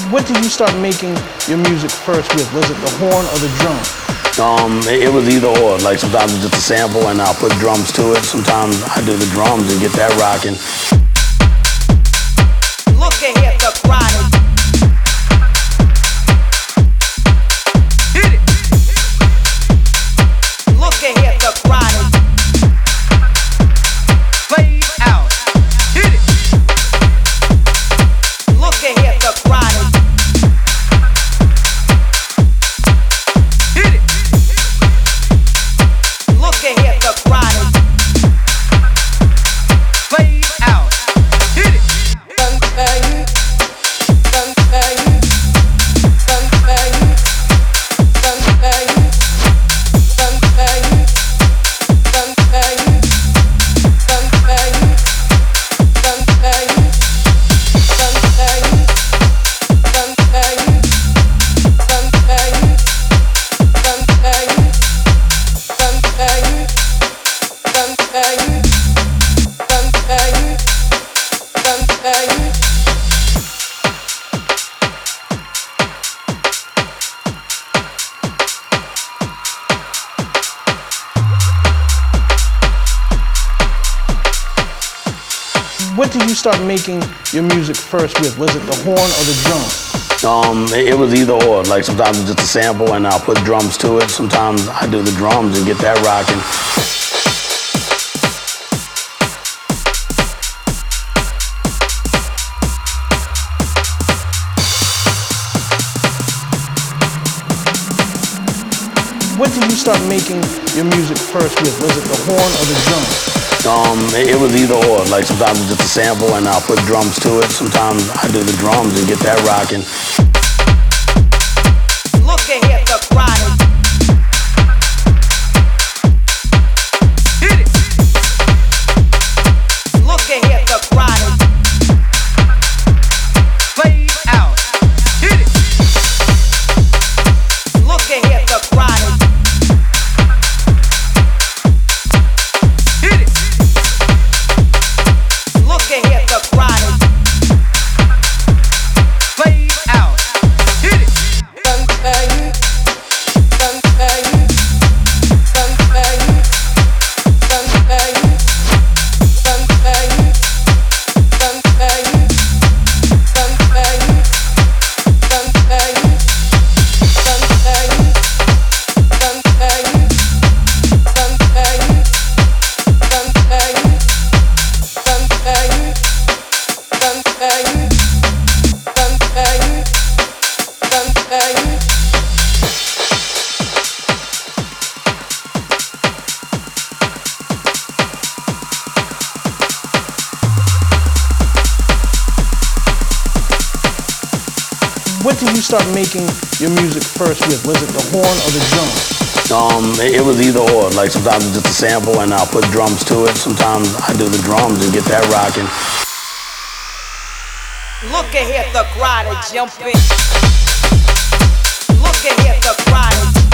What did you start making your music first with? Was it the horn or the drum? It was either or. Like sometimes it's just a sample and I'll put drums to it. Sometimes I do the drums and get that rocking. Look ahead, the chronic. Hit it. Look ahead, the chronic. Fade out. Hit it. Look ahead, the chronic. Hit it. Look ahead, the chronic. Fade out. Hit it. What did you start making your music first with? Was it the horn or the drum? It was either or. Like sometimes it's just a sample and I'll put drums to it. Sometimes I do the drums and get that rocking. What did you start making your music first with? Was it the horn or the drum? It was either or. Like sometimes it's just a sample and I'll put drums to it. Sometimes I do the drums and get that rocking. Look ahead, the chronic. Hit it. Look ahead, the chronic. Fade out. Hit it. Look ahead, the chronic. Hit it. Look ahead, the chronic. Fade out. Hit it. What did you start making your music first with? Was it the horn or the drum? It was either or. Like sometimes it's just a sample and I'll put drums to it. Sometimes I do the drums and get that rocking. Look ahead, the chronic jumping. Look ahead, the chronic.